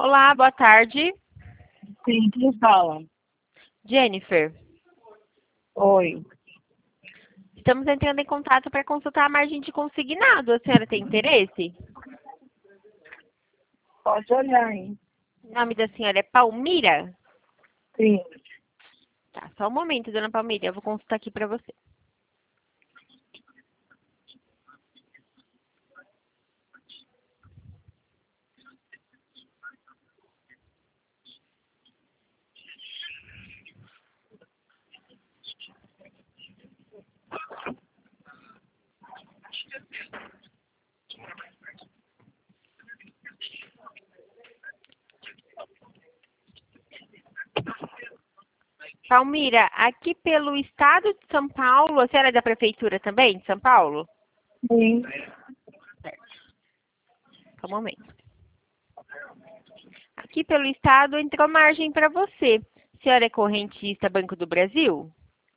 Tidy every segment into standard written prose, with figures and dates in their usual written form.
Olá, boa tarde. Sim, quem fala? Jennifer, Oi. estamos entrando em contato para consultar a margem de consignado. A senhora tem interesse? Pode olhar, hein? O nome da senhora é Palmira? Sim. Tá, só um momento, dona Palmira, eu vou consultar aqui para você. Palmira, aqui pelo estado de São Paulo, a senhora é da prefeitura também, de São Paulo? Sim. Só um momento. Aqui pelo estado entrou margem para você. A senhora é correntista Banco do Brasil?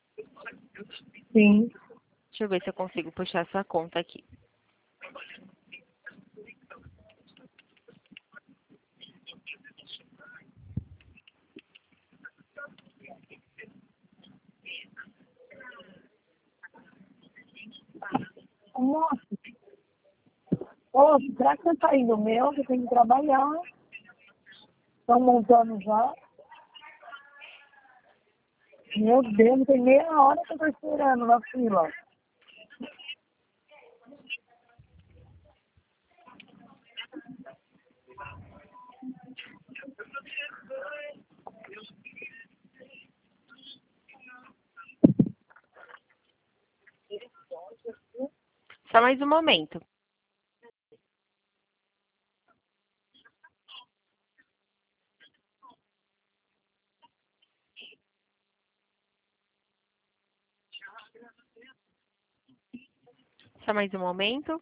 Sim. Deixa eu ver se eu consigo puxar sua conta aqui. Nossa. Poxa, será que você tá indo meu? Eu tenho que trabalhar. Estão montando já. Meu Deus, tem meia hora que eu tô esperando na fila. Só mais um momento. Só mais um momento.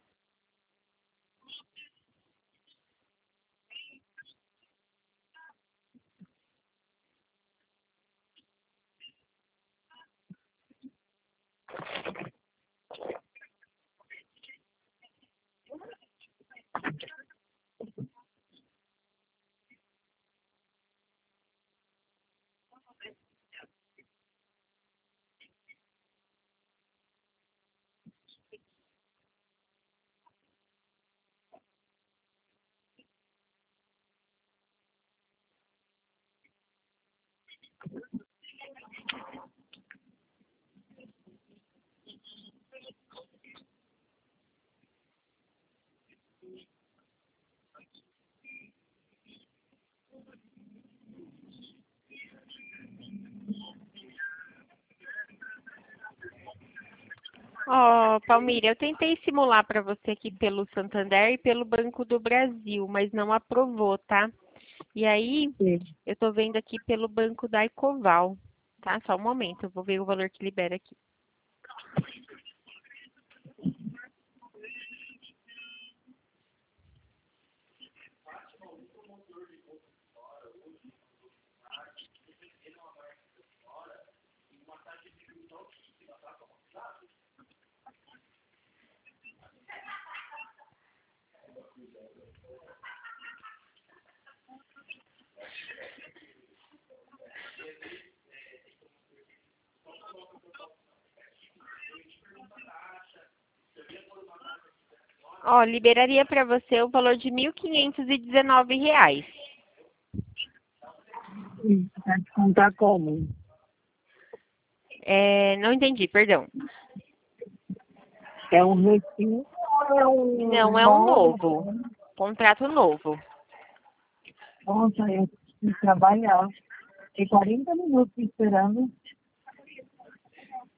Ó, Palmira, eu tentei simular para você aqui pelo Santander e pelo Banco do Brasil, mas não aprovou, tá? E aí, Sim. eu tô vendo aqui pelo Banco da Ecoval, tá? Só um momento, eu vou ver o valor que libera aqui. Ó, liberaria para você o valor de R$ 1.519. Sim. Vai descontar como? Não entendi, perdão. É um recibo ou é um Não, é um novo? novo. Contrato novo. Nossa, eu preciso trabalhar. Fiquei 40 minutos esperando.